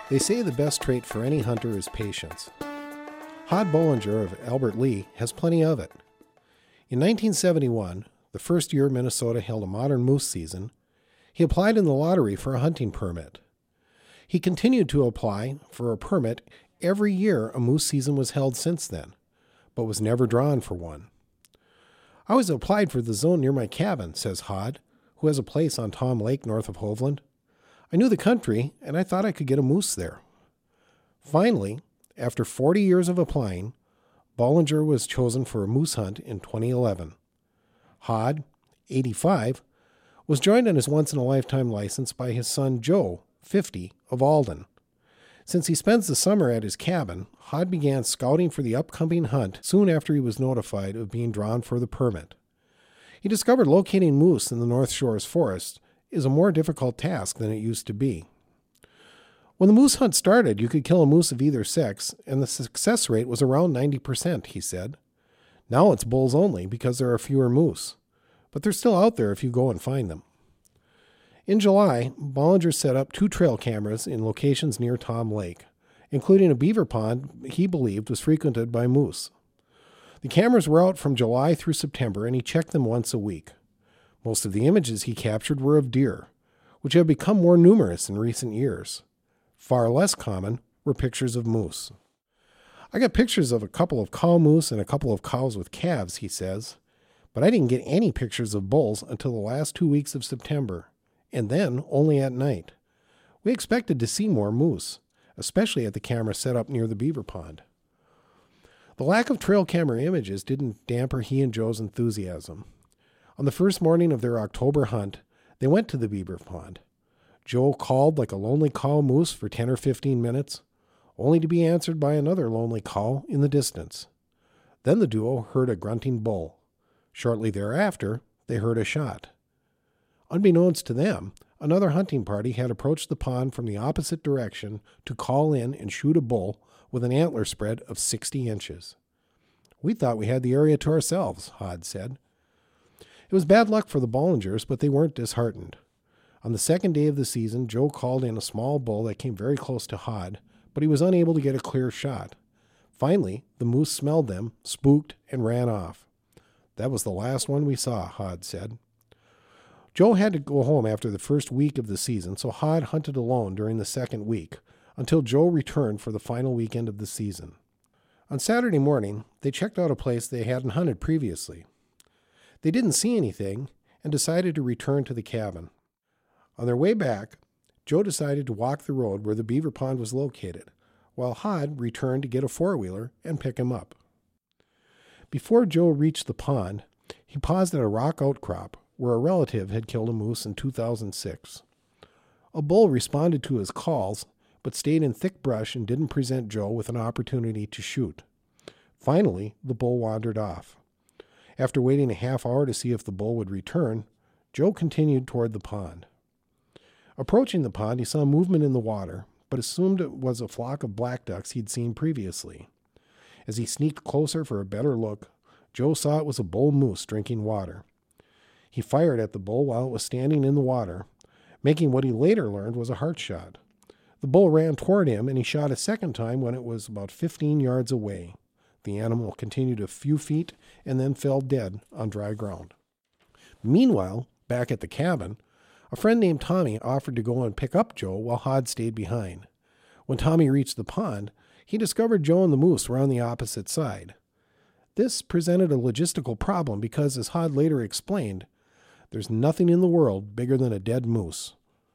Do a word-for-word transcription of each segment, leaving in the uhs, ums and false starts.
They say the best trait for any hunter is patience. Hod Bollinger of Albert Lea has plenty of it. In nineteen seventy-one, the first year Minnesota held a modern moose season, he applied in the lottery for a hunting permit. He continued to apply for a permit every year a moose season was held since then, but was never drawn for one. I always applied for the zone near my cabin, says Hod, who has a place on Tom Lake north of Hovland. I knew the country, and I thought I could get a moose there. Finally, after forty years of applying, Bollinger was chosen for a moose hunt in twenty eleven. Hod, eighty-five, was joined on his once-in-a-lifetime license by his son Joe, fifty, of Alden. Since he spends the summer at his cabin, Hod began scouting for the upcoming hunt soon after he was notified of being drawn for the permit. He discovered locating moose in the North Shores forest is a more difficult task than it used to be. When the moose hunt started, you could kill a moose of either sex, and the success rate was around ninety percent, he said. Now it's bulls only because there are fewer moose, but they're still out there if you go and find them. In July, Bollinger set up two trail cameras in locations near Tom Lake, including a beaver pond he believed was frequented by moose. The cameras were out from July through September, and he checked them once a week. Most of the images he captured were of deer, which have become more numerous in recent years. Far less common were pictures of moose. I got pictures of a couple of cow moose and a couple of cows with calves, he says, but I didn't get any pictures of bulls until the last two weeks of September, and then only at night. We expected to see more moose, especially at the camera set up near the beaver pond. The lack of trail camera images didn't damper he and Joe's enthusiasm. On the first morning of their October hunt, they went to the beaver pond. Joe called like a lonely cow moose for ten or fifteen minutes, only to be answered by another lonely cow in the distance. Then the duo heard a grunting bull. Shortly thereafter, they heard a shot. Unbeknownst to them, another hunting party had approached the pond from the opposite direction to call in and shoot a bull with an antler spread of sixty inches. We thought we had the area to ourselves, Hod said. It was bad luck for the Bollingers, but they weren't disheartened. On the second day of the season, Joe called in a small bull that came very close to Hod, but he was unable to get a clear shot. Finally, the moose smelled them, spooked, and ran off. That was the last one we saw, Hod said. Joe had to go home after the first week of the season, so Hod hunted alone during the second week, until Joe returned for the final weekend of the season. On Saturday morning, they checked out a place they hadn't hunted previously. They didn't see anything and decided to return to the cabin. On their way back, Joe decided to walk the road where the beaver pond was located, while Hod returned to get a four-wheeler and pick him up. Before Joe reached the pond, he paused at a rock outcrop where a relative had killed a moose in two thousand six. A bull responded to his calls, but stayed in thick brush and didn't present Joe with an opportunity to shoot. Finally, the bull wandered off. After waiting a half hour to see if the bull would return, Joe continued toward the pond. Approaching the pond, he saw movement in the water, but assumed it was a flock of black ducks he'd seen previously. As he sneaked closer for a better look, Joe saw it was a bull moose drinking water. He fired at the bull while it was standing in the water, making what he later learned was a heart shot. The bull ran toward him, and he shot a second time when it was about fifteen yards away. The animal continued a few feet and then fell dead on dry ground. Meanwhile, back at the cabin, a friend named Tommy offered to go and pick up Joe while Hod stayed behind. When Tommy reached the pond, he discovered Joe and the moose were on the opposite side. This presented a logistical problem because, as Hod later explained, there's nothing in the world bigger than a dead moose.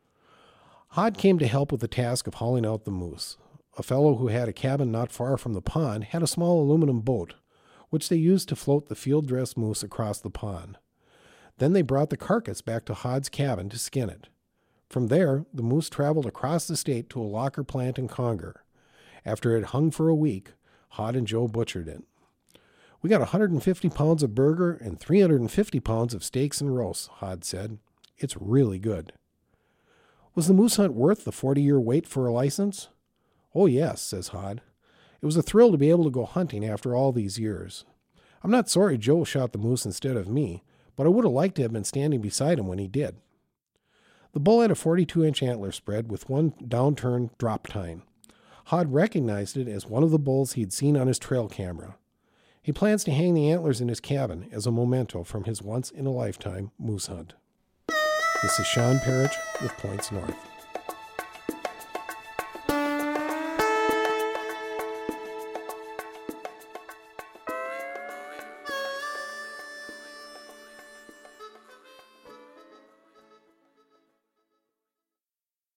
Hod came to help with the task of hauling out the moose. A fellow who had a cabin not far from the pond had a small aluminum boat, which they used to float the field-dressed moose across the pond. Then they brought the carcass back to Hod's cabin to skin it. From there, the moose traveled across the state to a locker plant in Conger. After it hung for a week, Hod and Joe butchered it. We got one hundred fifty pounds of burger and three hundred fifty pounds of steaks and roasts, Hod said. It's really good. Was the moose hunt worth the forty-year wait for a license? Oh, yes, says Hod. It was a thrill to be able to go hunting after all these years. I'm not sorry Joe shot the moose instead of me, but I would have liked to have been standing beside him when he did. The bull had a forty-two inch antler spread with one downturn drop tine. Hod recognized it as one of the bulls he had seen on his trail camera. He plans to hang the antlers in his cabin as a memento from his once-in-a-lifetime moose hunt. This is Sean Parrish with Points North.